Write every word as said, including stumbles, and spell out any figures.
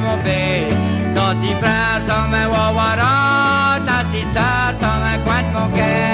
mon père. Ton petit frère, ton main wawara, ta petite sœur, ton main coin de mon cœur.